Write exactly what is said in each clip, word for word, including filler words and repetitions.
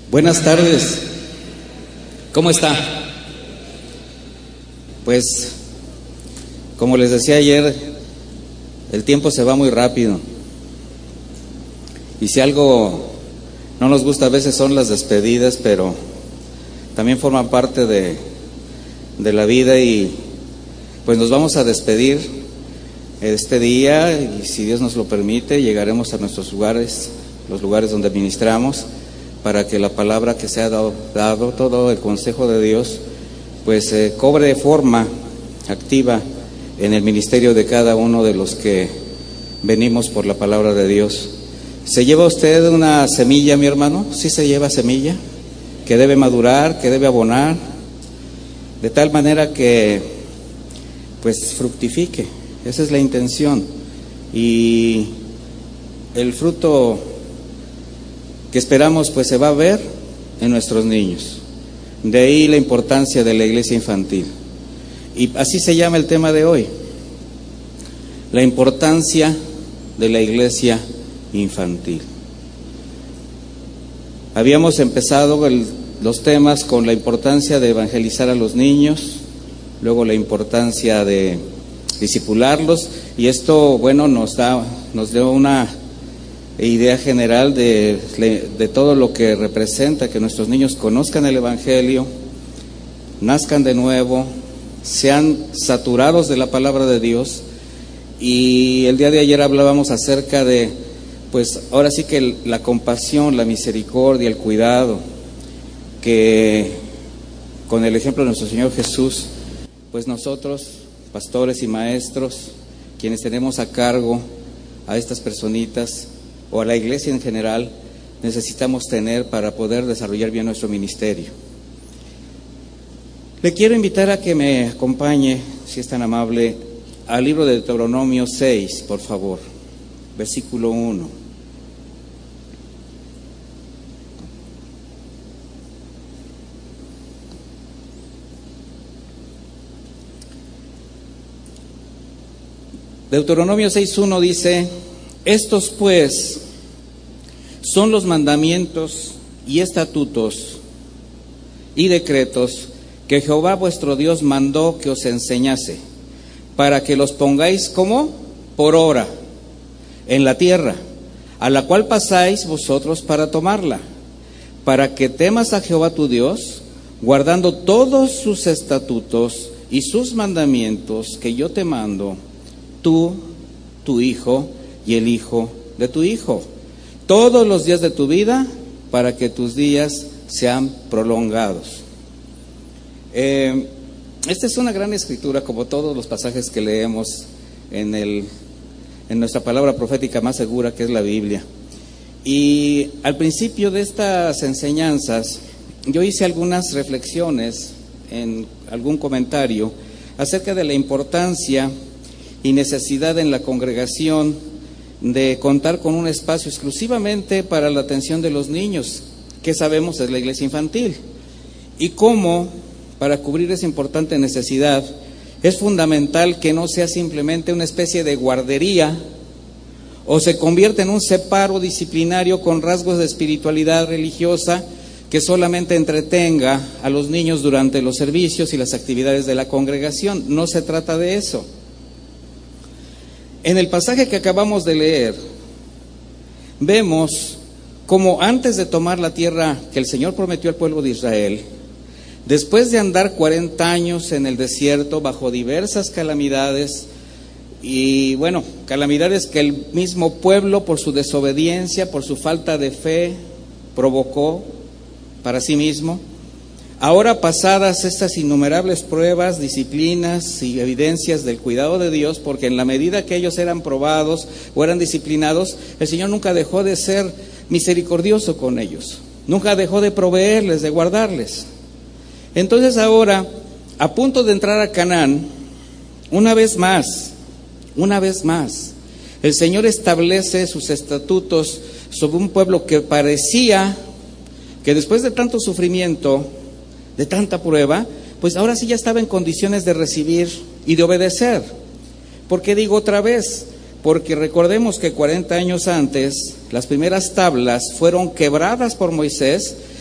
Buenas tardes. ¿Cómo está? Pues, como les decía ayer, el tiempo se va muy rápido. Y si algo no nos gusta a veces son las despedidas, pero también forman parte de, de la vida y pues nos vamos a despedir este día y si Dios nos lo permite llegaremos a nuestros lugares, los lugares donde ministramos, para que la palabra que se ha dado, dado todo el consejo de Dios, pues eh, cobre forma activa en el ministerio de cada uno de los que venimos por la palabra de Dios. ¿Se lleva usted una semilla, mi hermano? ¿Sí se lleva semilla? Que debe madurar, que debe abonar, de tal manera que pues fructifique. Esa es la intención. Y el fruto que esperamos pues se va a ver en nuestros niños. De ahí la importancia de la iglesia infantil. Y así se llama el tema de hoy: la importancia de la iglesia infantil. Habíamos empezado el, los temas con la importancia de evangelizar a los niños, luego la importancia de discipularlos, y esto, bueno, nos da, nos dio una idea general de, de todo lo que representa que nuestros niños conozcan el Evangelio, nazcan de nuevo, sean saturados de la palabra de Dios. Y el día de ayer hablábamos acerca de, pues ahora sí que la compasión, la misericordia, el cuidado, que con el ejemplo de nuestro Señor Jesús, pues nosotros, pastores y maestros, quienes tenemos a cargo a estas personitas, o a la iglesia en general, necesitamos tener para poder desarrollar bien nuestro ministerio. Le quiero invitar a que me acompañe, si es tan amable, al libro de Deuteronomio seis, por favor, versículo uno. Deuteronomio seis uno dice: estos pues son los mandamientos y estatutos y decretos que Jehová vuestro Dios mandó que os enseñase, para que los pongáis como por obra en la tierra, a la cual pasáis vosotros para tomarla, para que temas a Jehová tu Dios, guardando todos sus estatutos y sus mandamientos que yo te mando, tú, tu hijo y el hijo de tu hijo, todos los días de tu vida, para que tus días sean prolongados. Eh, esta es una gran escritura, como todos los pasajes que leemos en, el, en nuestra palabra profética más segura, que es la Biblia. Y al principio de estas enseñanzas, yo hice algunas reflexiones en algún comentario acerca de la importancia y necesidad en la congregación de contar con un espacio exclusivamente para la atención de los niños, que sabemos es la iglesia infantil, y cómo para cubrir esa importante necesidad es fundamental que no sea simplemente una especie de guardería o se convierta en un separo disciplinario con rasgos de espiritualidad religiosa que solamente entretenga a los niños durante los servicios y las actividades de la congregación. No se trata de eso. En el pasaje que acabamos de leer, vemos cómo antes de tomar la tierra que el Señor prometió al pueblo de Israel, después de andar cuarenta años en el desierto bajo diversas calamidades, y bueno, calamidades que el mismo pueblo por su desobediencia, por su falta de fe, provocó para sí mismo, ahora pasadas estas innumerables pruebas, disciplinas y evidencias del cuidado de Dios, porque en la medida que ellos eran probados o eran disciplinados, el Señor nunca dejó de ser misericordioso con ellos, nunca dejó de proveerles, de guardarles. Entonces ahora, a punto de entrar a Canaán, una vez más, una vez más, el Señor establece sus estatutos sobre un pueblo que parecía que después de tanto sufrimiento, de tanta prueba, pues ahora sí ya estaba en condiciones de recibir y de obedecer. ¿Por qué digo otra vez? Porque recordemos que cuarenta años antes, las primeras tablas fueron quebradas por Moisés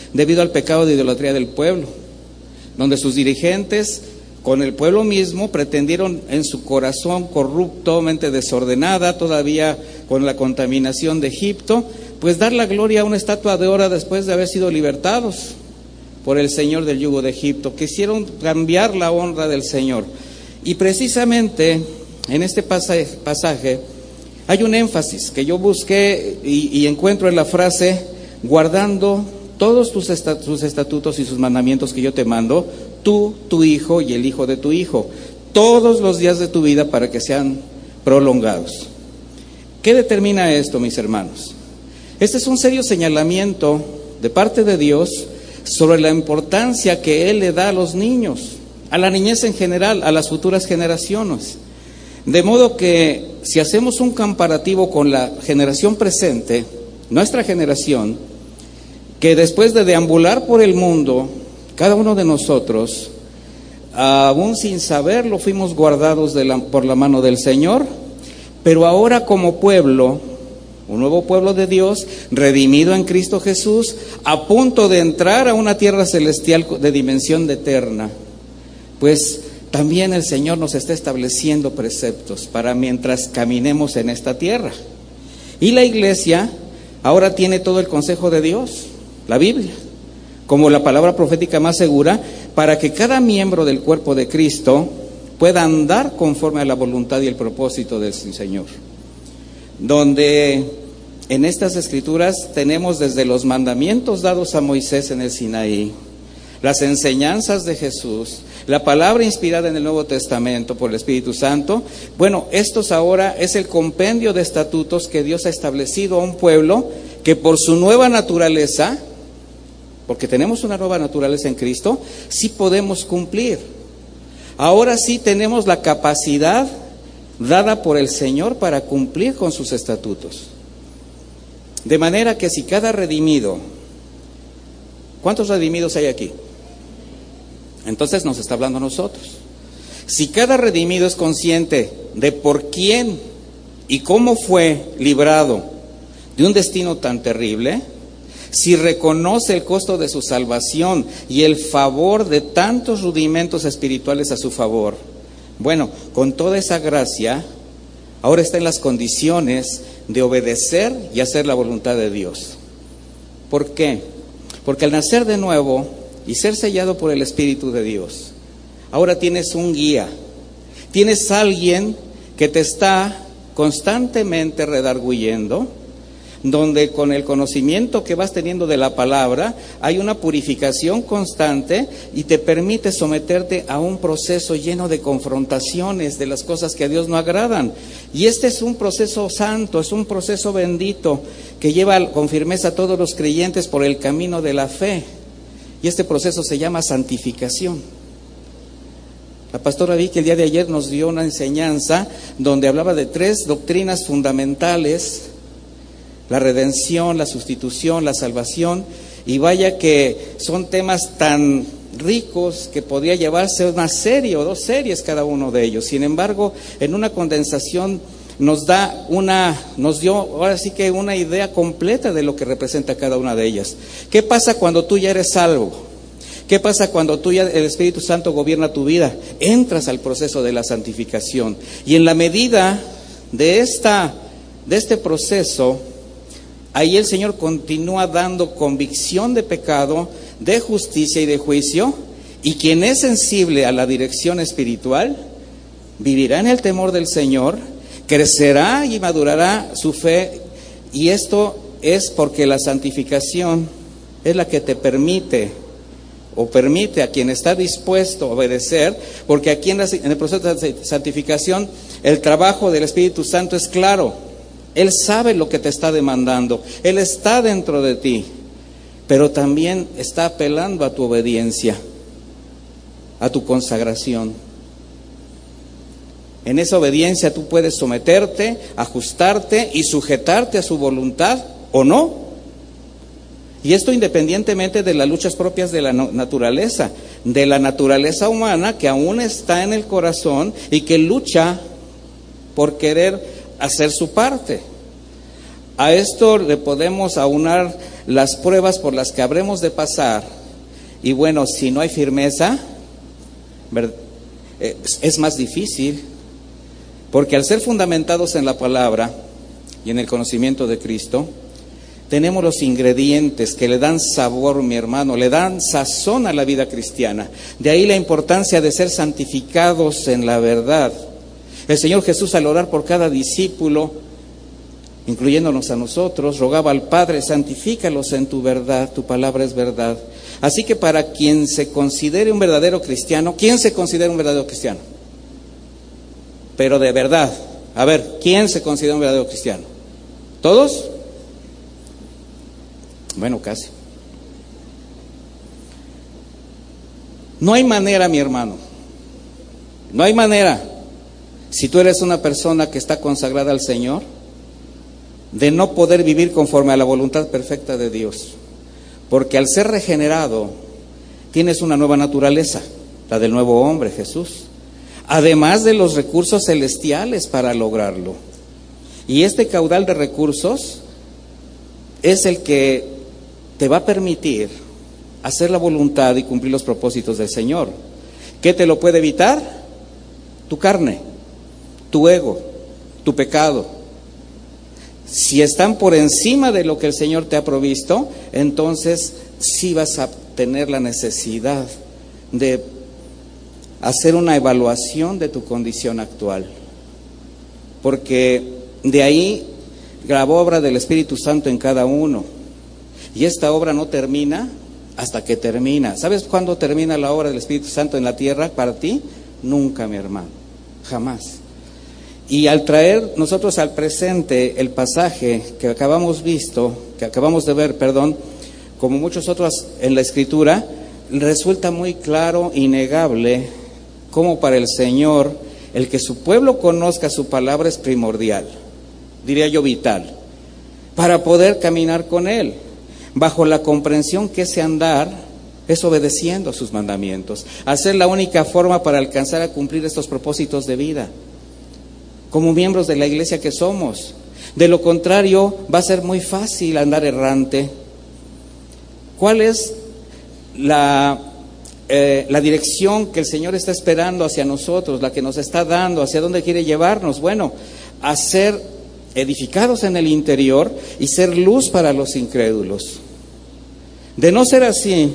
debido al pecado de idolatría del pueblo, donde sus dirigentes con el pueblo mismo pretendieron en su corazón corrupto, mente desordenada, todavía con la contaminación de Egipto, pues dar la gloria a una estatua de oro después de haber sido libertados por el Señor del yugo de Egipto. Quisieron cambiar la honra del Señor. Y precisamente en este pasaje, pasaje hay un énfasis que yo busqué y, y encuentro en la frase: guardando todos tus, estat- tus estatutos y sus mandamientos que yo te mando, tú, tu hijo y el hijo de tu hijo, todos los días de tu vida, para que sean prolongados. ¿Qué determina esto, mis hermanos? Este es un serio señalamiento de parte de Dios sobre la importancia que Él le da a los niños, a la niñez en general, a las futuras generaciones. De modo que si hacemos un comparativo con la generación presente, nuestra generación, que después de deambular por el mundo, cada uno de nosotros, aún sin saberlo, fuimos guardados de la, por la mano del Señor, pero ahora como pueblo, un nuevo pueblo de Dios, redimido en Cristo Jesús, a punto de entrar a una tierra celestial de dimensión eterna, pues también el Señor nos está estableciendo preceptos para mientras caminemos en esta tierra. Y la iglesia ahora tiene todo el consejo de Dios, la Biblia, como la palabra profética más segura, para que cada miembro del cuerpo de Cristo pueda andar conforme a la voluntad y el propósito del Señor. Donde en estas escrituras tenemos desde los mandamientos dados a Moisés en el Sinaí, las enseñanzas de Jesús, la palabra inspirada en el Nuevo Testamento por el Espíritu Santo. Bueno, estos ahora es el compendio de estatutos que Dios ha establecido a un pueblo que por su nueva naturaleza, porque tenemos una nueva naturaleza en Cristo, sí podemos cumplir. Ahora sí tenemos la capacidad dada por el Señor para cumplir con sus estatutos. De manera que si cada redimido, ¿cuántos redimidos hay aquí? Entonces nos está hablando a nosotros. Si cada redimido es consciente de por quién y cómo fue librado de un destino tan terrible, si reconoce el costo de su salvación y el favor de tantos rudimentos espirituales a su favor, bueno, con toda esa gracia, ahora está en las condiciones de obedecer y hacer la voluntad de Dios. ¿Por qué? Porque al nacer de nuevo y ser sellado por el Espíritu de Dios, ahora tienes un guía, tienes alguien que te está constantemente redarguyendo, donde con el conocimiento que vas teniendo de la palabra hay una purificación constante y te permite someterte a un proceso lleno de confrontaciones de las cosas que a Dios no agradan. Y este es un proceso santo, es un proceso bendito que lleva con firmeza a todos los creyentes por el camino de la fe. Y este proceso se llama santificación. La pastora Vicky el día de ayer nos dio una enseñanza donde hablaba de tres doctrinas fundamentales: la redención, la sustitución, la salvación. Y vaya que son temas tan ricos que podría llevarse una serie o dos series cada uno de ellos. Sin embargo, en una condensación nos da una, nos dio ahora sí que una idea completa de lo que representa cada una de ellas. ¿Qué pasa cuando tú ya eres salvo? ¿Qué pasa cuando tú ya el Espíritu Santo gobierna tu vida? Entras al proceso de la santificación. Y en la medida de esta, de este proceso, ahí el Señor continúa dando convicción de pecado, de justicia y de juicio, y quien es sensible a la dirección espiritual vivirá en el temor del Señor, crecerá y madurará su fe, y esto es porque la santificación es la que te permite o permite a quien está dispuesto a obedecer, porque aquí en, la, en el proceso de santificación el trabajo del Espíritu Santo es claro. Él sabe lo que te está demandando, Él está dentro de ti, pero también está apelando a tu obediencia, a tu consagración. En esa obediencia tú puedes someterte, ajustarte y sujetarte a su voluntad o no. Y esto independientemente de las luchas propias de la naturaleza, de la naturaleza humana que aún está en el corazón y que lucha por querer hacer su parte. A esto le podemos aunar las pruebas por las que habremos de pasar. Y bueno, si no hay firmeza, es más difícil, porque al ser fundamentados en la palabra y en el conocimiento de Cristo, tenemos los ingredientes que le dan sabor, mi hermano, le dan sazón a la vida cristiana. De ahí la importancia de ser santificados en la verdad. El Señor Jesús, al orar por cada discípulo, incluyéndonos a nosotros, rogaba al Padre: santifícalos en tu verdad, tu palabra es verdad. Así que para quien se considere un verdadero cristiano, ¿quién se considera un verdadero cristiano? Pero de verdad, a ver, ¿quién se considera un verdadero cristiano? ¿Todos? Bueno, casi. No hay manera, mi hermano, no hay manera, si tú eres una persona que está consagrada al Señor, de no poder vivir conforme a la voluntad perfecta de Dios. Porque al ser regenerado, tienes una nueva naturaleza, la del nuevo hombre, Jesús, además de los recursos celestiales para lograrlo. Y este caudal de recursos es el que te va a permitir hacer la voluntad y cumplir los propósitos del Señor. ¿Qué te lo puede evitar? Tu carne, tu ego, tu pecado. Si están por encima de lo que el Señor te ha provisto, entonces sí vas a tener la necesidad de hacer una evaluación de tu condición actual. Porque de ahí la obra del Espíritu Santo en cada uno. Y esta obra no termina hasta que termina. ¿Sabes cuándo termina la obra del Espíritu Santo en la tierra para ti? Nunca, mi hermano, jamás. Y al traer nosotros al presente el pasaje que acabamos visto, que acabamos de ver, perdón, como muchos otros en la Escritura, resulta muy claro, innegable, como para el Señor el que su pueblo conozca su palabra es primordial, diría yo vital, para poder caminar con Él, bajo la comprensión que ese andar es obedeciendo sus mandamientos, hacer la única forma para alcanzar a cumplir estos propósitos de vida, como miembros de la iglesia que somos. De lo contrario, va a ser muy fácil andar errante. ¿Cuál es la, eh, la dirección que el Señor está esperando hacia nosotros, la que nos está dando, hacia dónde quiere llevarnos? Bueno, a ser edificados en el interior y ser luz para los incrédulos. De no ser así,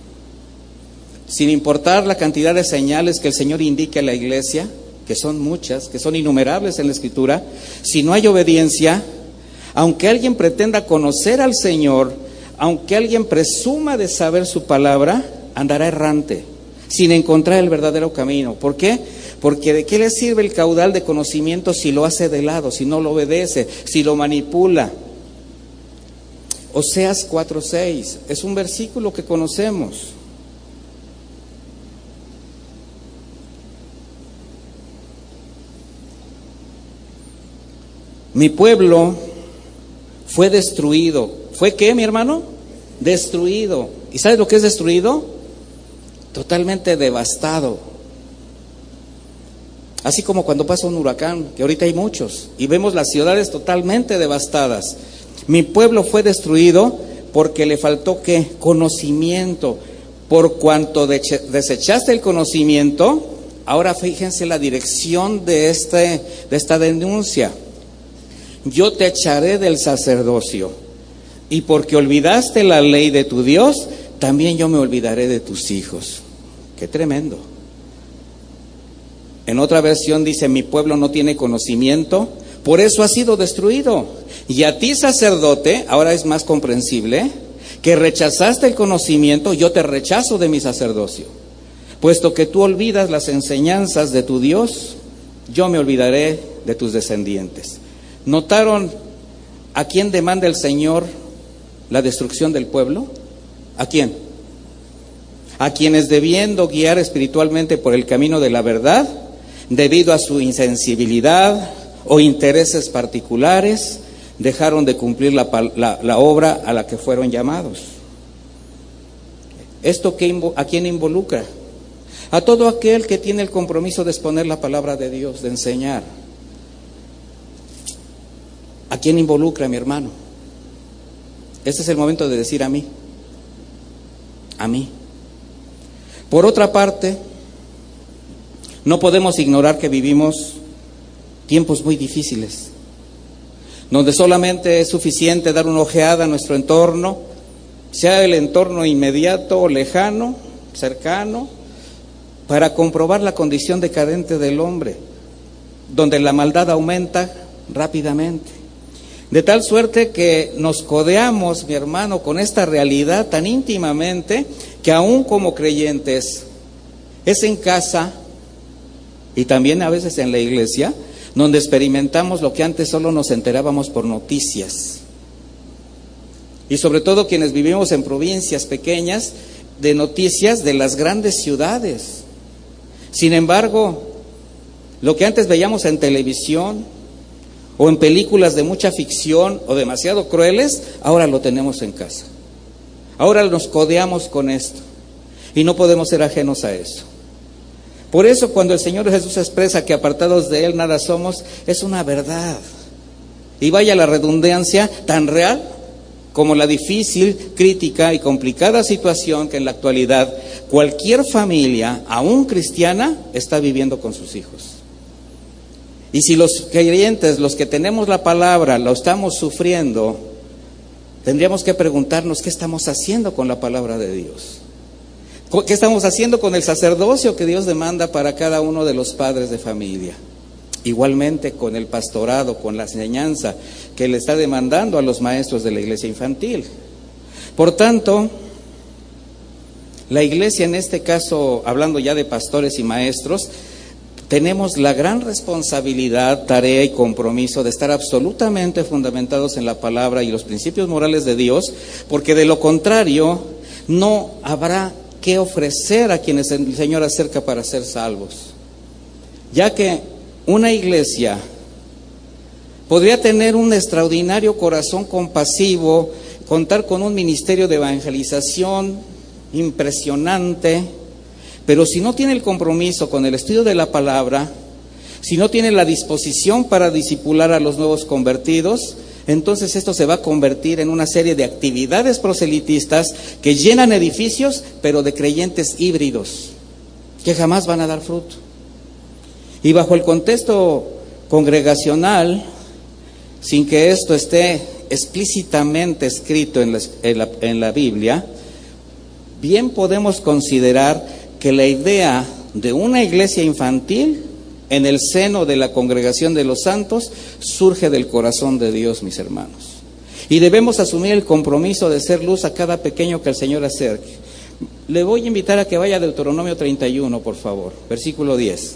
sin importar la cantidad de señales que el Señor indique a la iglesia, que son muchas, que son innumerables en la Escritura, si no hay obediencia, aunque alguien pretenda conocer al Señor, aunque alguien presuma de saber su palabra, andará errante, sin encontrar el verdadero camino. ¿Por qué? Porque ¿de qué le sirve el caudal de conocimiento si lo hace de lado, si no lo obedece, si lo manipula? Oseas cuatro seis es un versículo que conocemos. Mi pueblo fue destruido. ¿Fue qué, mi hermano? Destruido. ¿Y sabes lo que es destruido? Totalmente devastado. Así como cuando pasa un huracán, que ahorita hay muchos, y vemos las ciudades totalmente devastadas. Mi pueblo fue destruido porque le faltó ¿qué? Conocimiento. Por cuanto desechaste el conocimiento, ahora fíjense la dirección de, este, de esta denuncia. Yo te echaré del sacerdocio, y porque olvidaste la ley de tu Dios, también yo me olvidaré de tus hijos. Qué tremendo. En otra versión dice: mi pueblo no tiene conocimiento, por eso ha sido destruido. Y a ti, sacerdote, ahora es más comprensible, que rechazaste el conocimiento, yo te rechazo de mi sacerdocio. Puesto que tú olvidas las enseñanzas de tu Dios, yo me olvidaré de tus descendientes. ¿Notaron a quién demanda el Señor la destrucción del pueblo? ¿A quién? A quienes, debiendo guiar espiritualmente por el camino de la verdad, debido a su insensibilidad o intereses particulares, dejaron de cumplir la, la, la obra a la que fueron llamados. ¿Esto qué, a quién involucra? A todo aquel que tiene el compromiso de exponer la palabra de Dios, de enseñar. quién involucra, mi hermano? Este es el momento de decir a mí, a mí. Por otra parte, no podemos ignorar que vivimos tiempos muy difíciles, donde solamente es suficiente dar una ojeada a nuestro entorno, sea el entorno inmediato o lejano, cercano, para comprobar la condición decadente del hombre, donde la maldad aumenta rápidamente. De tal suerte que nos codeamos, mi hermano, con esta realidad tan íntimamente que aún como creyentes es en casa y también a veces en la iglesia donde experimentamos lo que antes solo nos enterábamos por noticias. Y sobre todo quienes vivimos en provincias pequeñas, de noticias de las grandes ciudades. Sin embargo, lo que antes veíamos en televisión o en películas de mucha ficción o demasiado crueles, ahora lo tenemos en casa. Ahora nos codeamos con esto y no podemos ser ajenos a eso. Por eso cuando el Señor Jesús expresa que apartados de Él nada somos, es una verdad. Y vaya la redundancia, tan real como la difícil, crítica y complicada situación que en la actualidad cualquier familia, aún cristiana, está viviendo con sus hijos. Y si los creyentes, los que tenemos la palabra, lo estamos sufriendo, tendríamos que preguntarnos qué estamos haciendo con la palabra de Dios. ¿Qué estamos haciendo con el sacerdocio que Dios demanda para cada uno de los padres de familia? Igualmente con el pastorado, con la enseñanza que le está demandando a los maestros de la iglesia infantil. Por tanto, la iglesia en este caso, hablando ya de pastores y maestros, tenemos la gran responsabilidad, tarea y compromiso de estar absolutamente fundamentados en la palabra y los principios morales de Dios, porque de lo contrario no habrá que ofrecer a quienes el Señor acerca para ser salvos, ya que una iglesia podría tener un extraordinario corazón compasivo, contar con un ministerio de evangelización impresionante, pero si no tiene el compromiso con el estudio de la palabra, si no tiene la disposición para discipular a los nuevos convertidos, entonces esto se va a convertir en una serie de actividades proselitistas que llenan edificios, pero de creyentes híbridos, que jamás van a dar fruto. Y bajo el contexto congregacional, sin que esto esté explícitamente escrito en la, en la, en la Biblia, bien podemos considerar que la idea de una iglesia infantil en el seno de la congregación de los santos surge del corazón de Dios, mis hermanos. Y debemos asumir el compromiso de ser luz a cada pequeño que el Señor acerque. Le voy a invitar a que vaya a Deuteronomio treinta y uno, por favor, versículo diez.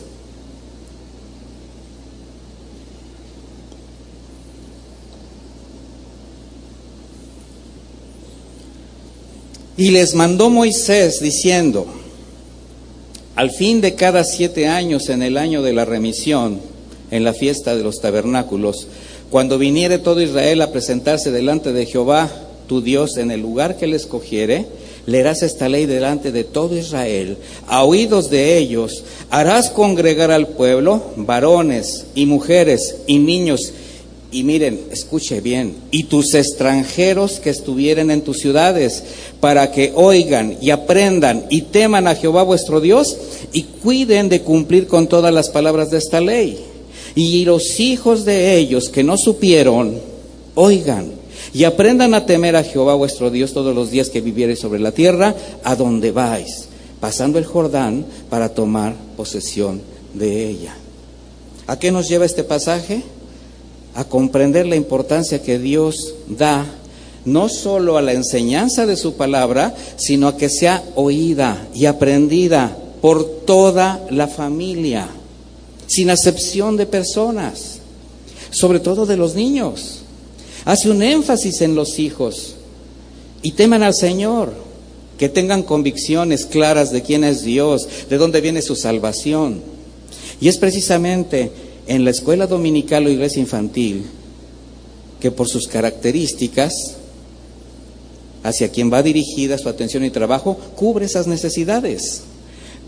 Y les mandó Moisés diciendo: al fin de cada siete años, en el año de la remisión, en la fiesta de los tabernáculos, cuando viniere todo Israel a presentarse delante de Jehová tu Dios en el lugar que le escogiere, leerás esta ley delante de todo Israel. A oídos de ellos harás congregar al pueblo, varones y mujeres y niños. Y miren, escuche bien, y tus extranjeros que estuvieren en tus ciudades, para que oigan y aprendan y teman a Jehová vuestro Dios y cuiden de cumplir con todas las palabras de esta ley. Y los hijos de ellos que no supieron, oigan y aprendan a temer a Jehová vuestro Dios todos los días que viviereis sobre la tierra, a donde vais, pasando el Jordán para tomar posesión de ella. ¿A qué nos lleva este pasaje? A comprender la importancia que Dios da no solo a la enseñanza de su palabra, sino a que sea oída y aprendida por toda la familia, sin acepción de personas, sobre todo de los niños. Hace un énfasis en los hijos y teman al Señor, que tengan convicciones claras de quién es Dios, de dónde viene su salvación. Y es precisamente en la escuela dominical o iglesia infantil que por sus características, hacia quien va dirigida su atención y trabajo, cubre esas necesidades.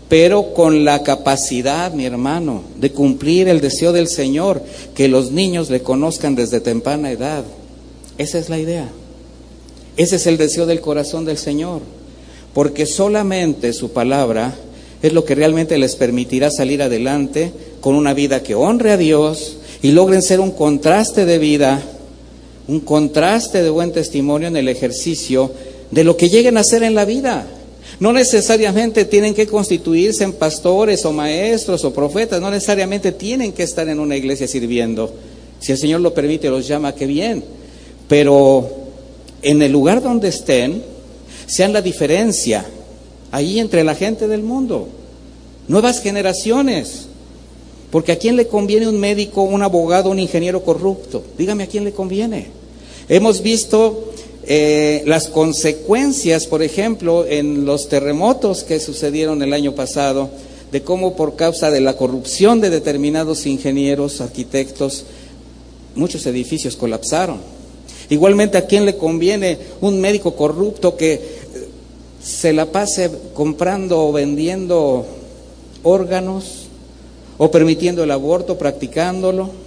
pero con la capacidad, mi hermano, de cumplir el deseo del Señor, que los niños le conozcan desde temprana edad. Esa es la idea. Ese es el deseo del corazón del Señor, porque solamente su palabra es lo que realmente les permitirá salir adelante con una vida que honre a Dios y logren ser un contraste de vida, un contraste de buen testimonio en el ejercicio de lo que lleguen a ser en la vida. No necesariamente tienen que constituirse en pastores o maestros o profetas, no necesariamente tienen que estar en una iglesia sirviendo. Si el Señor lo permite, los llama, qué bien. Pero en el lugar donde estén, sean la diferencia ahí entre la gente del mundo. Nuevas generaciones. Porque ¿a quién le conviene un médico, un abogado, un ingeniero corrupto? Dígame, ¿a quién le conviene? Hemos visto Eh, las consecuencias, por ejemplo, en los terremotos que sucedieron el año pasado, de cómo por causa de la corrupción de determinados ingenieros, arquitectos, muchos edificios colapsaron. Igualmente, ¿a quién le conviene un médico corrupto que se la pase comprando o vendiendo órganos o permitiendo el aborto, practicándolo?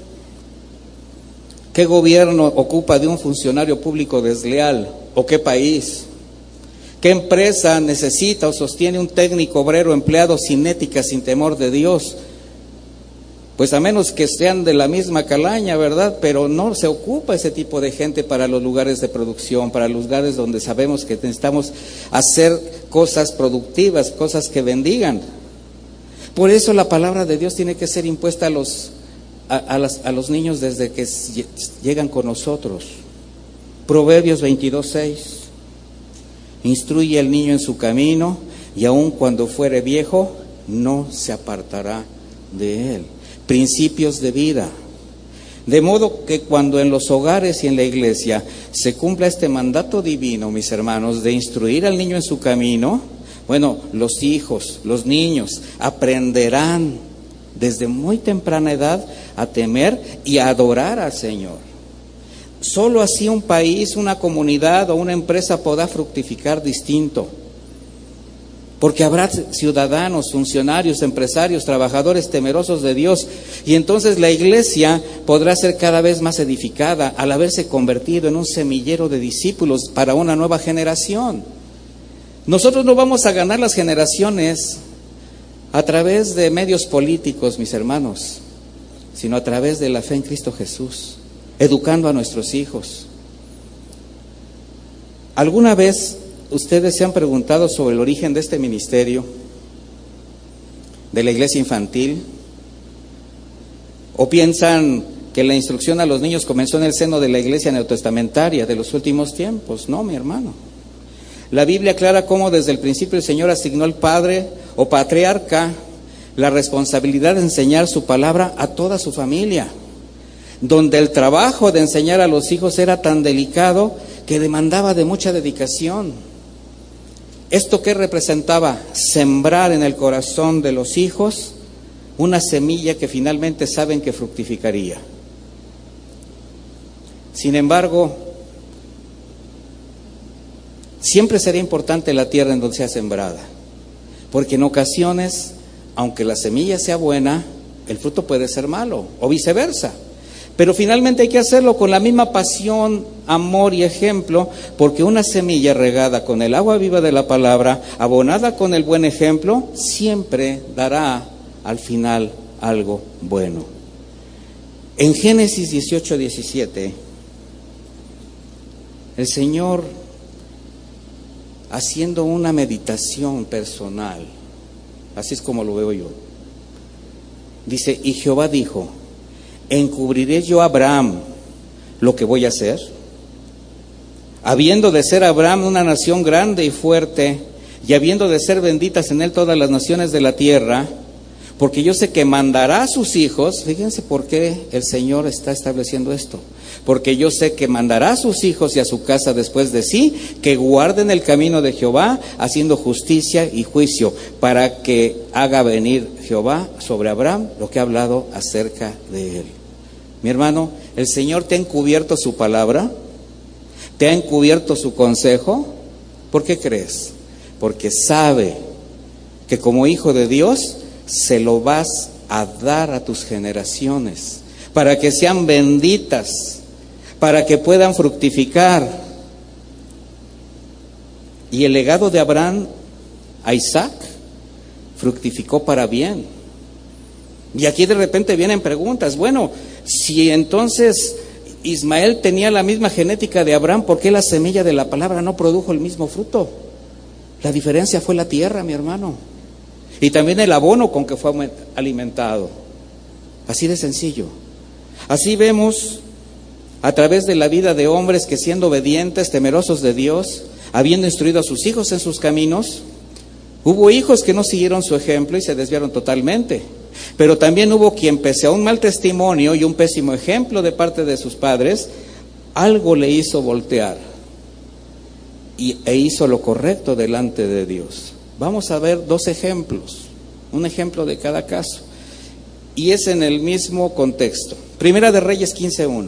¿Qué gobierno ocupa de un funcionario público desleal? ¿O qué país? ¿Qué empresa necesita o sostiene un técnico obrero empleado sin ética, sin temor de Dios? Pues a menos que sean de la misma calaña, ¿verdad? Pero no se ocupa ese tipo de gente para los lugares de producción, para los lugares donde sabemos que necesitamos hacer cosas productivas, cosas que bendigan. Por eso la palabra de Dios tiene que ser impuesta a los A, a, las, a los niños desde que llegan con nosotros. Proverbios veintidós, seis. Instruye al niño en su camino, y aun cuando fuere viejo, no se apartará de él. Principios de vida. De modo que cuando en los hogares y en la iglesia se cumpla este mandato divino, mis hermanos, de instruir al niño en su camino, bueno, los hijos, los niños aprenderán desde muy temprana edad a temer y a adorar al Señor. Solo así un país, una comunidad o una empresa podrá fructificar distinto. Porque habrá ciudadanos, funcionarios, empresarios, trabajadores temerosos de Dios. Y entonces la iglesia podrá ser cada vez más edificada al haberse convertido en un semillero de discípulos para una nueva generación. Nosotros no vamos a ganar las generaciones a través de medios políticos, mis hermanos, sino a través de la fe en Cristo Jesús, educando a nuestros hijos. ¿Alguna vez ustedes se han preguntado sobre el origen de este ministerio, de la iglesia infantil? ¿O piensan que la instrucción a los niños comenzó en el seno de la iglesia neotestamentaria de los últimos tiempos? No, mi hermano. La Biblia aclara cómo desde el principio el Señor asignó al padre o patriarca la responsabilidad de enseñar su palabra a toda su familia, donde el trabajo de enseñar a los hijos era tan delicado que demandaba de mucha dedicación. ¿Esto qué representaba? Sembrar en el corazón de los hijos una semilla que finalmente saben que fructificaría. Sin embargo, siempre será importante la tierra en donde sea sembrada, porque en ocasiones, aunque la semilla sea buena, el fruto puede ser malo, o viceversa. Pero finalmente hay que hacerlo con la misma pasión, amor y ejemplo, porque una semilla regada con el agua viva de la palabra, abonada con el buen ejemplo, siempre dará al final algo bueno. En Génesis dieciocho, diecisiete, el Señor, haciendo una meditación personal, así es como lo veo yo, dice: y Jehová dijo, ¿encubriré yo a Abraham lo que voy a hacer? Habiendo de ser Abraham una nación grande y fuerte, y habiendo de ser benditas en él todas las naciones de la tierra, porque yo sé que mandará a sus hijos. Fíjense por qué el Señor está estableciendo esto. Porque yo sé que mandará a sus hijos y a su casa después de sí, que guarden el camino de Jehová, haciendo justicia y juicio, para que haga venir Jehová sobre Abraham lo que ha hablado acerca de él. Mi hermano, el Señor te ha encubierto su palabra, te ha encubierto su consejo. ¿Por qué crees? Porque sabe que como hijo de Dios se lo vas a dar a tus generaciones, para que sean benditas, para que puedan fructificar. Y el legado de Abraham a Isaac fructificó para bien. Y aquí de repente vienen preguntas, bueno, si entonces Ismael tenía la misma genética de Abraham, ¿por qué la semilla de la palabra no produjo el mismo fruto? La diferencia fue la tierra, mi hermano, y también el abono con que fue alimentado. Así de sencillo. Así vemos a través de la vida de hombres que, siendo obedientes, temerosos de Dios, habiendo instruido a sus hijos en sus caminos, hubo hijos que no siguieron su ejemplo y se desviaron totalmente. Pero también hubo quien, pese a un mal testimonio y un pésimo ejemplo de parte de sus padres, algo le hizo voltear y, e hizo lo correcto delante de Dios. Vamos a ver dos ejemplos, un ejemplo de cada caso, y es en el mismo contexto. Primera de Reyes quince uno.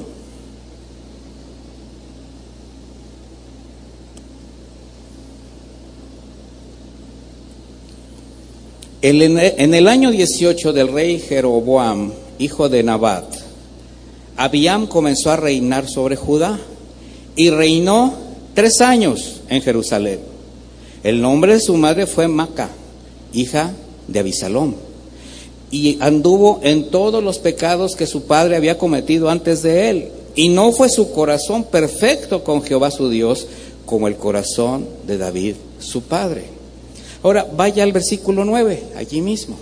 En el año dieciocho del rey Jeroboam, hijo de Nabat, Abiam comenzó a reinar sobre Judá y reinó tres años en Jerusalén. El nombre de su madre fue Maca, hija de Abisalom, y anduvo en todos los pecados que su padre había cometido antes de él, y no fue su corazón perfecto con Jehová su Dios como el corazón de David su padre. Ahora vaya al versículo nueve, allí mismo.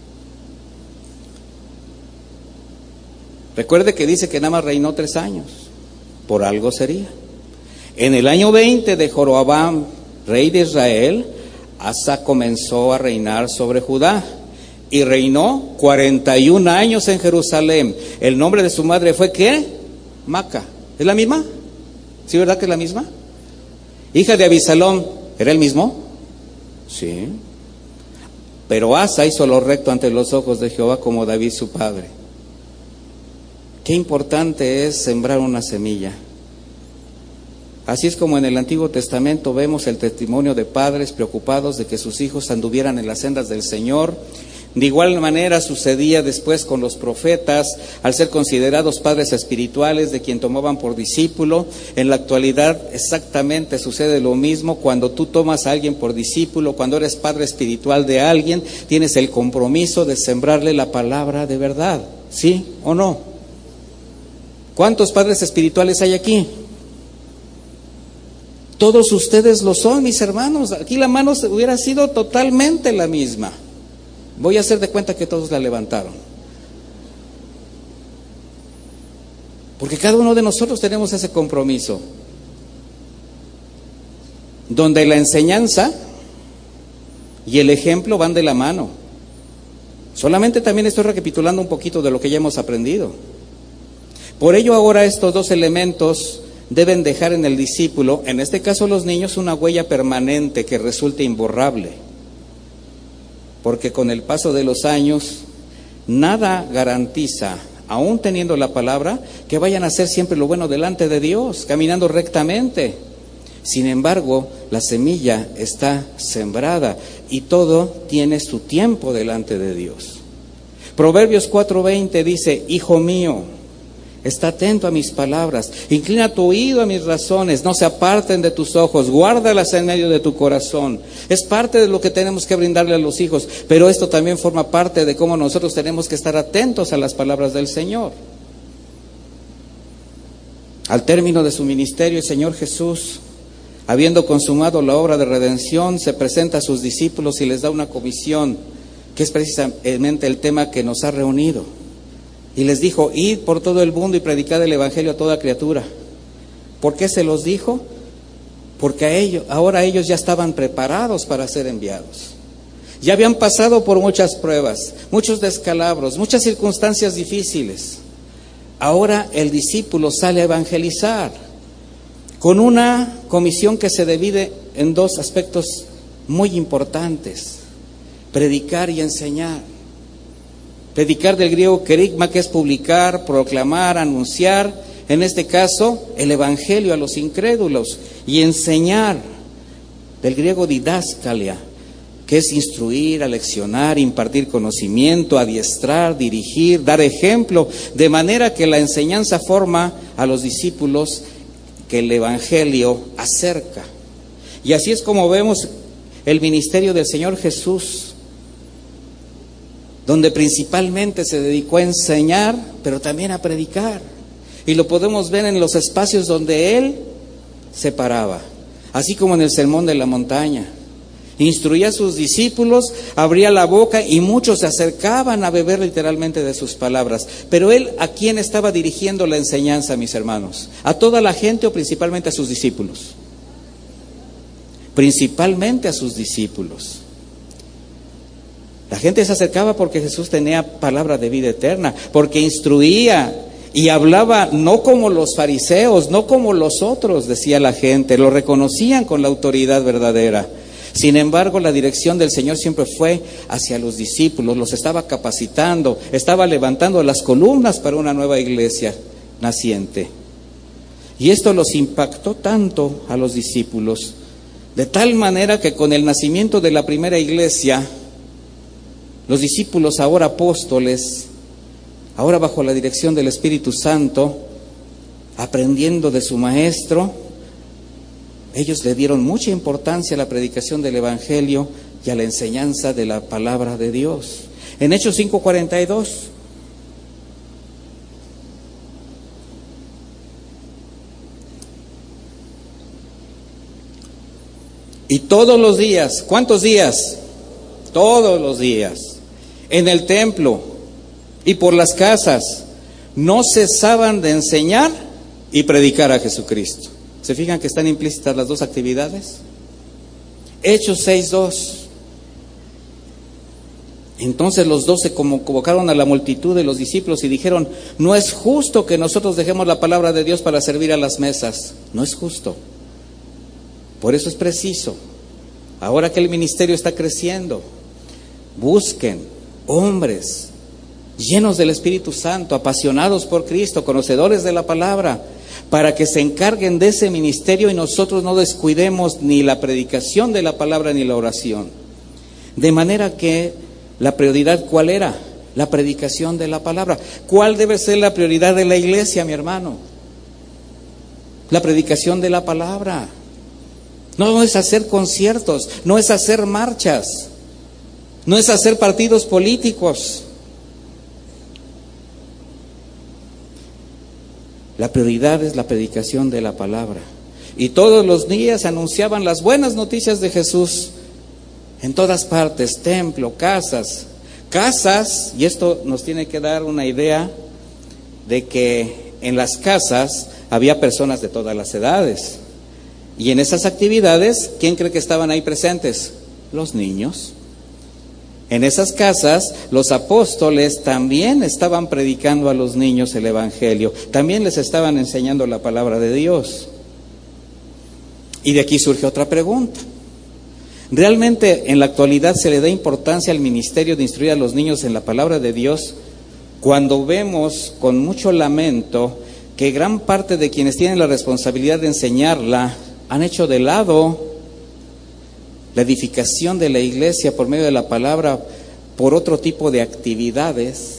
Recuerde que dice que nada más reinó tres años, por algo sería. En el año veinte de Joroboam, rey de Israel, Asa comenzó a reinar sobre Judá y reinó cuarenta y un años en Jerusalén. El nombre de su madre fue ¿qué? Maca. ¿Es la misma? ¿Sí, verdad que es la misma? Hija de Abisalom, ¿era el mismo? Sí. Pero Asa hizo lo recto ante los ojos de Jehová como David su padre. Qué importante es sembrar una semilla. Así es como en el Antiguo Testamento vemos el testimonio de padres preocupados de que sus hijos anduvieran en las sendas del Señor. De igual manera sucedía después con los profetas, al ser considerados padres espirituales de quien tomaban por discípulo. En la actualidad exactamente sucede lo mismo. Cuando tú tomas a alguien por discípulo, cuando eres padre espiritual de alguien, tienes el compromiso de sembrarle la palabra de verdad, ¿sí o no? ¿Cuántos padres espirituales hay aquí? Todos ustedes lo son, mis hermanos. Aquí la mano hubiera sido totalmente la misma. Voy a hacer de cuenta que todos la levantaron. Porque cada uno de nosotros tenemos ese compromiso, donde la enseñanza y el ejemplo van de la mano. Solamente también estoy recapitulando un poquito de lo que ya hemos aprendido. Por ello ahora estos dos elementos deben dejar en el discípulo, en este caso los niños, una huella permanente que resulte imborrable. Porque con el paso de los años, nada garantiza, aún teniendo la palabra, que vayan a hacer siempre lo bueno delante de Dios, caminando rectamente. Sin embargo, la semilla está sembrada y todo tiene su tiempo delante de Dios. Proverbios cuatro veinte dice: Hijo mío, está atento a mis palabras, inclina tu oído a mis razones, no se aparten de tus ojos, guárdalas en medio de tu corazón. Es parte de lo que tenemos que brindarle a los hijos, pero esto también forma parte de cómo nosotros tenemos que estar atentos a las palabras del Señor. Al término de su ministerio, el Señor Jesús, habiendo consumado la obra de redención, se presenta a sus discípulos y les da una comisión, que es precisamente el tema que nos ha reunido. Y les dijo: id por todo el mundo y predicad el evangelio a toda criatura. ¿Por qué se los dijo? Porque a ellos, ahora ellos ya estaban preparados para ser enviados. Ya habían pasado por muchas pruebas, muchos descalabros, muchas circunstancias difíciles. Ahora el discípulo sale a evangelizar con una comisión que se divide en dos aspectos muy importantes: predicar y enseñar. Predicar del griego kerigma, que es publicar, proclamar, anunciar, en este caso el evangelio a los incrédulos, y enseñar, del griego didaskalia, que es instruir, aleccionar, impartir conocimiento, adiestrar, dirigir, dar ejemplo, de manera que la enseñanza forma a los discípulos que el Evangelio acerca. Y así es como vemos el ministerio del Señor Jesús, donde principalmente se dedicó a enseñar, pero también a predicar. Y lo podemos ver en los espacios donde Él se paraba, así como en el Sermón de la Montaña. Instruía a sus discípulos, abría la boca y muchos se acercaban a beber literalmente de sus palabras. Pero Él, ¿a quién estaba dirigiendo la enseñanza, mis hermanos? ¿A toda la gente o principalmente a sus discípulos? Principalmente a sus discípulos. La gente se acercaba porque Jesús tenía palabra de vida eterna, porque instruía y hablaba no como los fariseos, no como los otros, decía la gente, lo reconocían con la autoridad verdadera. Sin embargo, la dirección del Señor siempre fue hacia los discípulos, los estaba capacitando, estaba levantando las columnas para una nueva iglesia naciente. Y esto los impactó tanto a los discípulos, de tal manera que con el nacimiento de la primera iglesia, los discípulos, ahora apóstoles, ahora bajo la dirección del Espíritu Santo, aprendiendo de su maestro, ellos le dieron mucha importancia a la predicación del Evangelio y a la enseñanza de la palabra de Dios. En Hechos cinco cuarenta y dos, y todos los días, ¿cuántos días? Todos los días, en el templo y por las casas, no cesaban de enseñar y predicar a Jesucristo. ¿Se fijan que están implícitas las dos actividades? Hechos seis dos. Entonces los doce convocaron a la multitud de los discípulos y dijeron: no es justo que nosotros dejemos la palabra de Dios para servir a las mesas. No es justo. Por eso es preciso, ahora que el ministerio está creciendo, busquen hombres llenos del Espíritu Santo, apasionados por Cristo, conocedores de la palabra, para que se encarguen de ese ministerio y nosotros no descuidemos ni la predicación de la palabra ni la oración. De manera que la prioridad, ¿cuál era? La predicación de la palabra. ¿Cuál debe ser la prioridad de la iglesia, mi hermano? La predicación de la palabra. No es hacer conciertos, no es hacer marchas, no es hacer partidos políticos. La prioridad es la predicación de la palabra. Y todos los días anunciaban las buenas noticias de Jesús en todas partes, templo, casas, casas, y esto nos tiene que dar una idea de que en las casas había personas de todas las edades. Y en esas actividades, ¿quién cree que estaban ahí presentes? Los niños. En esas casas, los apóstoles también estaban predicando a los niños el Evangelio, también les estaban enseñando la palabra de Dios. Y de aquí surge otra pregunta. ¿Realmente en la actualidad se le da importancia al ministerio de instruir a los niños en la palabra de Dios, cuando vemos con mucho lamento que gran parte de quienes tienen la responsabilidad de enseñarla han hecho de lado la edificación de la iglesia por medio de la palabra por otro tipo de actividades?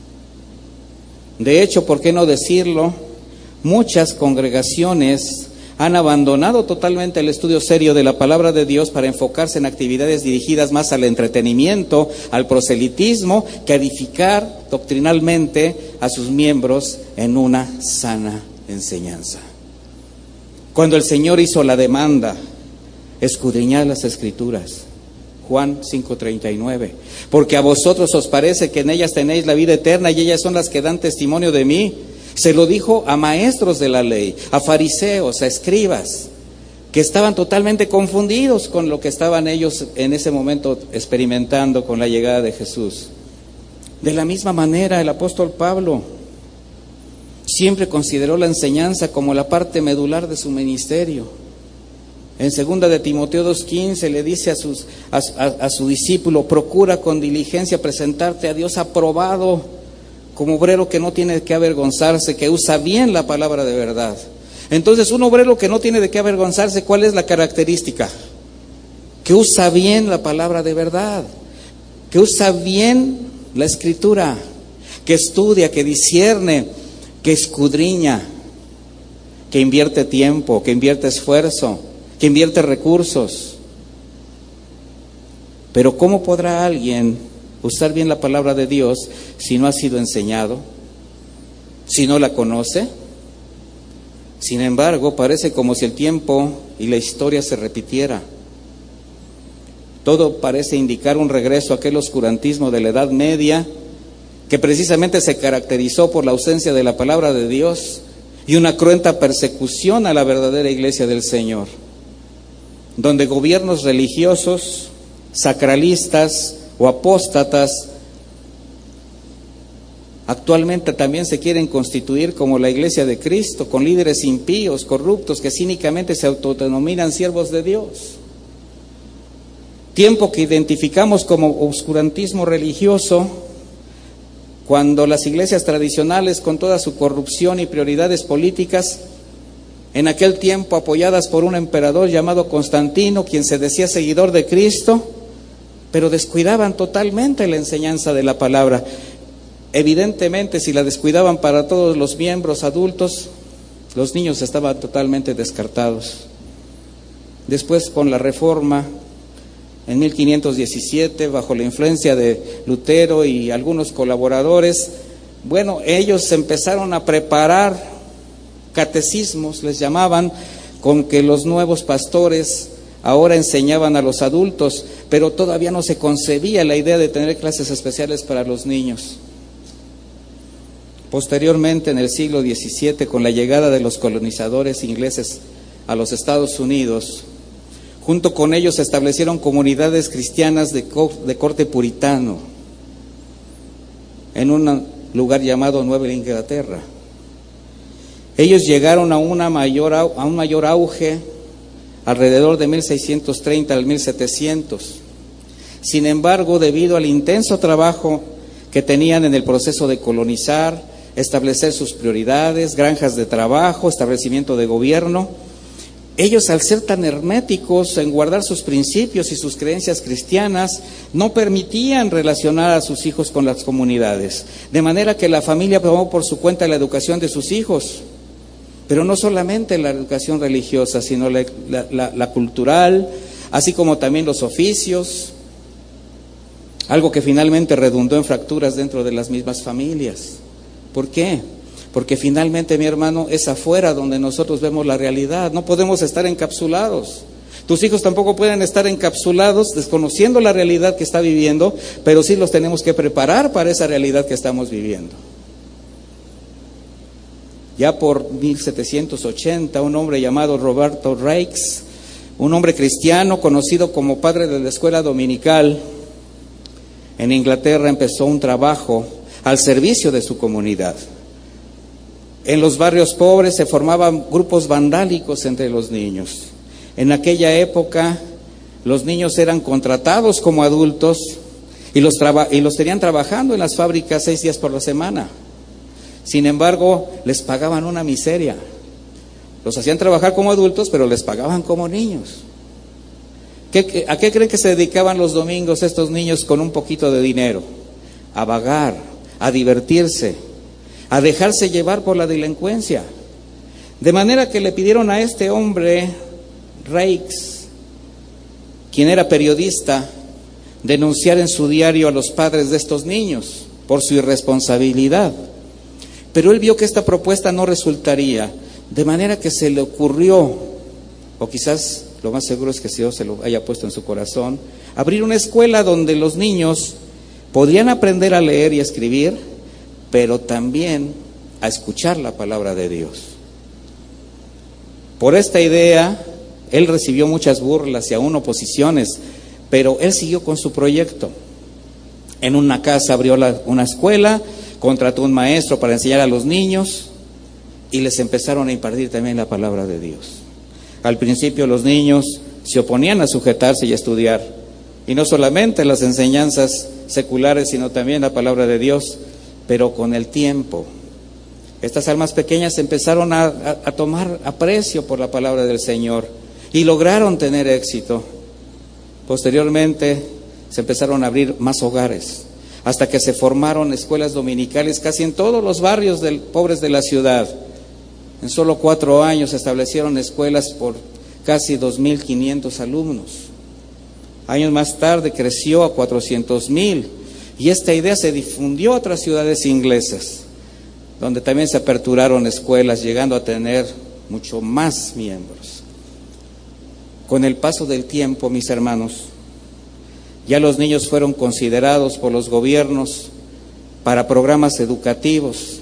De hecho, ¿por qué no decirlo? Muchas congregaciones han abandonado totalmente el estudio serio de la palabra de Dios para enfocarse en actividades dirigidas más al entretenimiento, al proselitismo, que a edificar doctrinalmente a sus miembros en una sana enseñanza. Cuando el Señor hizo la demanda, escudriñad las Escrituras, Juan cinco treinta y nueve, porque a vosotros os parece que en ellas tenéis la vida eterna y ellas son las que dan testimonio de mí. Se lo dijo a maestros de la ley, a fariseos, a escribas, que estaban totalmente confundidos con lo que estaban ellos en ese momento experimentando con la llegada de Jesús. De la misma manera, el apóstol Pablo siempre consideró la enseñanza como la parte medular de su ministerio. En segunda de Timoteo dos quince le dice a, sus, a, a, a su discípulo: procura con diligencia presentarte a Dios aprobado, como obrero que no tiene de qué avergonzarse, que usa bien la palabra de verdad. Entonces, un obrero que no tiene de qué avergonzarse, ¿cuál es la característica? que usa bien la palabra de verdad, que usa bien la escritura, que estudia, que discierne, que escudriña, que invierte tiempo, que invierte esfuerzo, que invierte recursos. Pero ¿cómo podrá alguien usar bien la palabra de Dios si no ha sido enseñado, si no la conoce? Sin embargo, parece como si el tiempo y la historia se repitiera. Todo parece indicar un regreso a aquel oscurantismo de la Edad Media, que precisamente se caracterizó por la ausencia de la palabra de Dios y una cruenta persecución a la verdadera iglesia del Señor, donde gobiernos religiosos, sacralistas o apóstatas actualmente también se quieren constituir como la iglesia de Cristo, con líderes impíos, corruptos, que cínicamente se autodenominan siervos de Dios. Tiempo que identificamos como oscurantismo religioso, cuando las iglesias tradicionales, con toda su corrupción y prioridades políticas, en aquel tiempo apoyadas por un emperador llamado Constantino, quien se decía seguidor de Cristo, pero descuidaban totalmente la enseñanza de la palabra. Evidentemente, si la descuidaban para todos los miembros adultos, los niños estaban totalmente descartados. Después, con la Reforma, en mil quinientos diecisiete, bajo la influencia de Lutero y algunos colaboradores, bueno, ellos empezaron a preparar catecismos, les llamaban, con que los nuevos pastores ahora enseñaban a los adultos, pero todavía no se concebía la idea de tener clases especiales para los niños. Posteriormente, en el siglo diecisiete, con la llegada de los colonizadores ingleses a los Estados Unidos, junto con ellos se establecieron comunidades cristianas de, co- de corte puritano en un lugar llamado Nueva Inglaterra. Ellos llegaron a, una mayor, a un mayor auge alrededor de mil seiscientos treinta al mil setecientos. Sin embargo, debido al intenso trabajo que tenían en el proceso de colonizar, establecer sus prioridades, granjas de trabajo, establecimiento de gobierno, ellos, al ser tan herméticos en guardar sus principios y sus creencias cristianas, no permitían relacionar a sus hijos con las comunidades, de manera que la familia tomó por su cuenta la educación de sus hijos, pero no solamente la educación religiosa, sino la, la, la, la cultural, así como también los oficios, algo que finalmente redundó en fracturas dentro de las mismas familias. ¿Por qué? Porque finalmente, mi hermano, es afuera donde nosotros vemos la realidad. No podemos estar encapsulados. Tus hijos tampoco pueden estar encapsulados desconociendo la realidad que está viviendo, pero sí los tenemos que preparar para esa realidad que estamos viviendo. Ya por mil setecientos ochenta, un hombre llamado Roberto Raikes, un hombre cristiano conocido como padre de la escuela dominical, en Inglaterra empezó un trabajo al servicio de su comunidad. En los barrios pobres se formaban grupos vandálicos entre los niños. En aquella época los niños eran contratados como adultos y los, traba- y los tenían trabajando en las fábricas seis días por la semana. Sin embargo, les pagaban una miseria. Los hacían trabajar como adultos, pero les pagaban como niños. ¿Qué, ¿A qué creen que se dedicaban los domingos estos niños con un poquito de dinero? A vagar, a divertirse, a dejarse llevar por la delincuencia. De manera que le pidieron a este hombre, Raikes, quien era periodista, denunciar en su diario a los padres de estos niños por su irresponsabilidad. Pero él vio que esta propuesta no resultaría, de manera que se le ocurrió, o quizás lo más seguro es que Dios se lo haya puesto en su corazón, abrir una escuela donde los niños podrían aprender a leer y a escribir, pero también a escuchar la palabra de Dios. Por esta idea, él recibió muchas burlas y aún oposiciones, pero él siguió con su proyecto. En una casa abrió la, una escuela, contrató un maestro para enseñar a los niños y les empezaron a impartir también la palabra de Dios. Al principio los niños se oponían a sujetarse y a estudiar, y no solamente las enseñanzas seculares, sino también la palabra de Dios. Pero con el tiempo, estas almas pequeñas empezaron a, a, a tomar aprecio por la palabra del Señor y lograron tener éxito. Posteriormente se empezaron a abrir más hogares, hasta que se formaron escuelas dominicales casi en todos los barrios del, pobres de la ciudad. En solo cuatro años se establecieron escuelas por casi dos mil quinientos alumnos. Años más tarde creció a cuatrocientos mil y esta idea se difundió a otras ciudades inglesas, donde también se aperturaron escuelas, llegando a tener mucho más miembros. Con el paso del tiempo, mis hermanos, ya los niños fueron considerados por los gobiernos para programas educativos,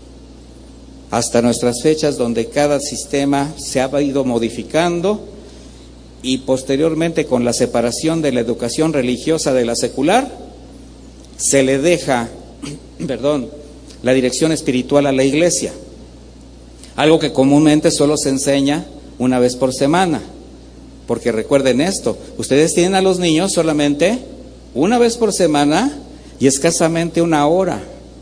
hasta nuestras fechas, donde cada sistema se ha ido modificando y posteriormente, con la separación de la educación religiosa de la secular, se le deja, perdón, la dirección espiritual a la iglesia, algo que comúnmente solo se enseña una vez por semana, porque recuerden esto, ustedes tienen a los niños solamente una vez por semana y escasamente una hora,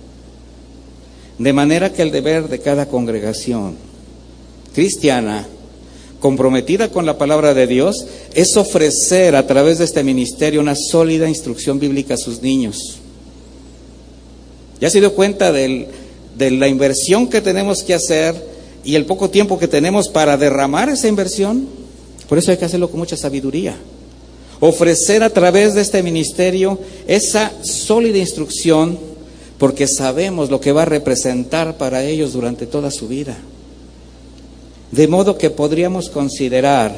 de manera que el deber de cada congregación cristiana comprometida con la palabra de Dios es ofrecer a través de este ministerio una sólida instrucción bíblica a sus niños. ¿Ya se dio cuenta del, de la inversión que tenemos que hacer y el poco tiempo que tenemos para derramar esa inversión? Por eso hay que hacerlo con mucha sabiduría. Ofrecer a través de este ministerio esa sólida instrucción, porque sabemos lo que va a representar para ellos durante toda su vida. De modo que podríamos considerar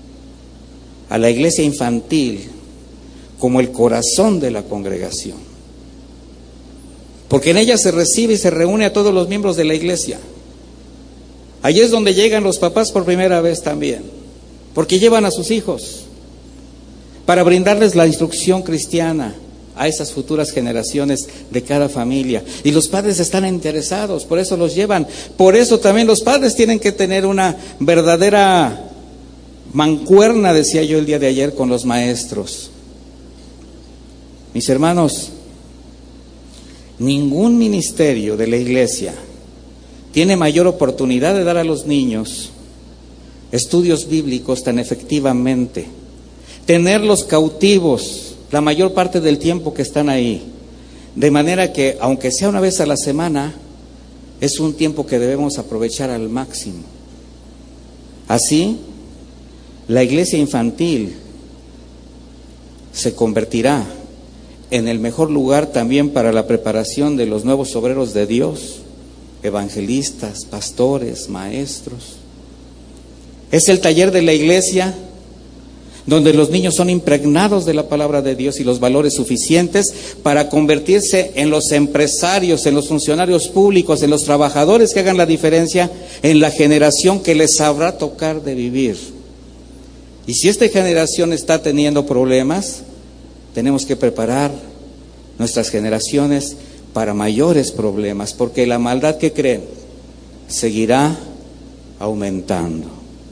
a la iglesia infantil como el corazón de la congregación, porque en ella se recibe y se reúne a todos los miembros de la iglesia. Allí es donde llegan los papás por primera vez también, porque llevan a sus hijos para brindarles la instrucción cristiana a esas futuras generaciones de cada familia. Y los padres están interesados, por eso los llevan. Por eso también los padres tienen que tener una verdadera mancuerna, decía yo el día de ayer, con los maestros. Mis hermanos, ningún ministerio de la iglesia tiene mayor oportunidad de dar a los niños estudios bíblicos tan efectivamente, tenerlos cautivos la mayor parte del tiempo que están ahí, de manera que, aunque sea una vez a la semana, es un tiempo que debemos aprovechar al máximo. Así, la iglesia infantil se convertirá en el mejor lugar también para la preparación de los nuevos obreros de Dios, evangelistas, pastores, maestros. Es el taller de la iglesia donde los niños son impregnados de la palabra de Dios y los valores suficientes para convertirse en los empresarios, en los funcionarios públicos, en los trabajadores que hagan la diferencia en la generación que les sabrá tocar de vivir. Y si esta generación está teniendo problemas, tenemos que preparar nuestras generaciones para mayores problemas, porque la maldad que creen seguirá aumentando.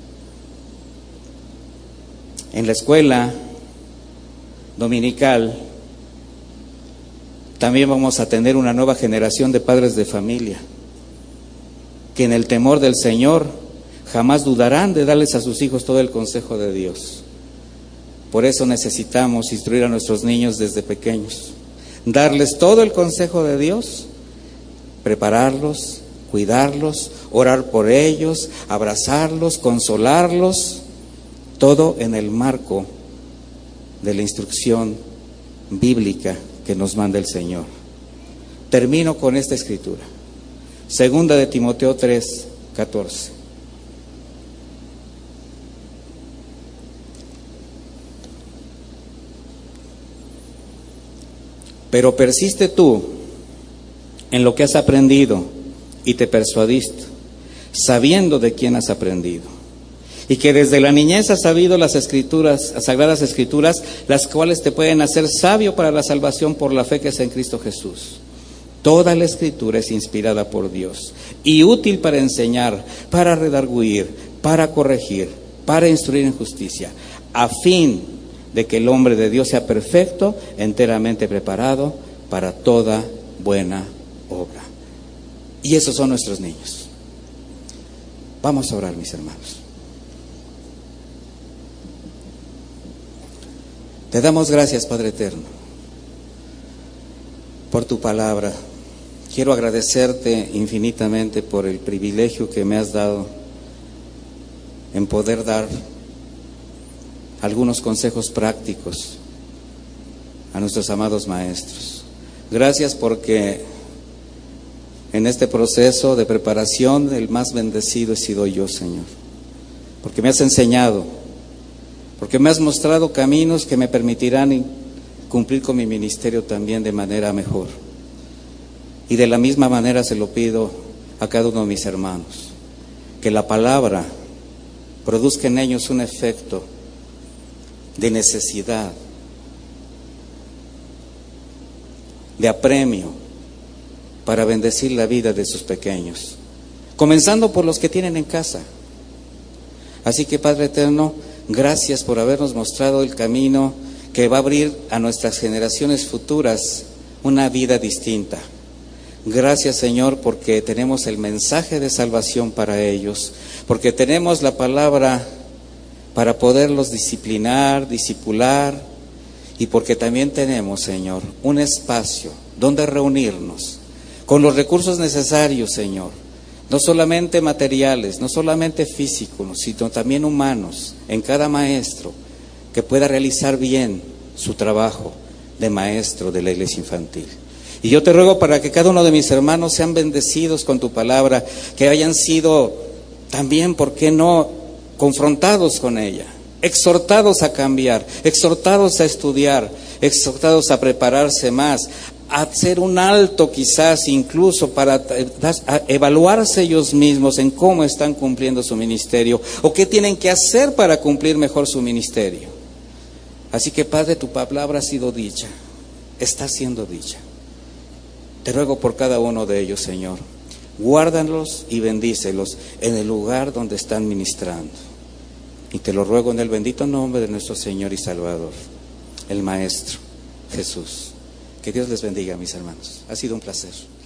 En la escuela dominical también vamos a tener una nueva generación de padres de familia que en el temor del Señor jamás dudarán de darles a sus hijos todo el consejo de Dios. Por eso necesitamos instruir a nuestros niños desde pequeños, darles todo el consejo de Dios, prepararlos, cuidarlos, orar por ellos, abrazarlos, consolarlos, todo en el marco de la instrucción bíblica que nos manda el Señor. Termino con esta escritura. Segunda de Timoteo tres, catorce. Pero persiste tú en lo que has aprendido y te persuadiste, sabiendo de quién has aprendido. Y que desde la niñez has sabido las escrituras, las sagradas escrituras, las cuales te pueden hacer sabio para la salvación por la fe que es en Cristo Jesús. Toda la escritura es inspirada por Dios y útil para enseñar, para redarguir, para corregir, para instruir en justicia, a fin de que el hombre de Dios sea perfecto, enteramente preparado para toda buena obra. Y esos son nuestros niños. Vamos a orar, mis hermanos. Te damos gracias, Padre eterno, por tu palabra. Quiero agradecerte infinitamente por el privilegio que me has dado en poder dar algunos consejos prácticos a nuestros amados maestros. Gracias porque en este proceso de preparación el más bendecido he sido yo, Señor, porque me has enseñado, porque me has mostrado caminos que me permitirán cumplir con mi ministerio también de manera mejor. Y de la misma manera se lo pido a cada uno de mis hermanos, que la palabra produzca en ellos un efecto de necesidad, de apremio, para bendecir la vida de sus pequeños, comenzando por los que tienen en casa. Así que, Padre eterno, gracias por habernos mostrado el camino que va a abrir a nuestras generaciones futuras una vida distinta. Gracias, Señor, porque tenemos el mensaje de salvación para ellos, porque tenemos la palabra para poderlos disciplinar, discipular, y porque también tenemos, Señor, un espacio donde reunirnos con los recursos necesarios, Señor, no solamente materiales, no solamente físicos, sino también humanos, en cada maestro que pueda realizar bien su trabajo de maestro de la iglesia infantil. Y yo te ruego para que cada uno de mis hermanos sean bendecidos con tu palabra, que hayan sido también, ¿por qué no?, confrontados con ella, exhortados a cambiar, exhortados a estudiar, exhortados a prepararse más, a hacer un alto quizás incluso para evaluarse ellos mismos en cómo están cumpliendo su ministerio o qué tienen que hacer para cumplir mejor su ministerio. Así que, Padre, tu palabra ha sido dicha, está siendo dicha. Te ruego por cada uno de ellos, Señor, guárdalos y bendícelos en el lugar donde están ministrando. Y te lo ruego en el bendito nombre de nuestro Señor y Salvador, el Maestro Jesús. Que Dios les bendiga, mis hermanos. Ha sido un placer.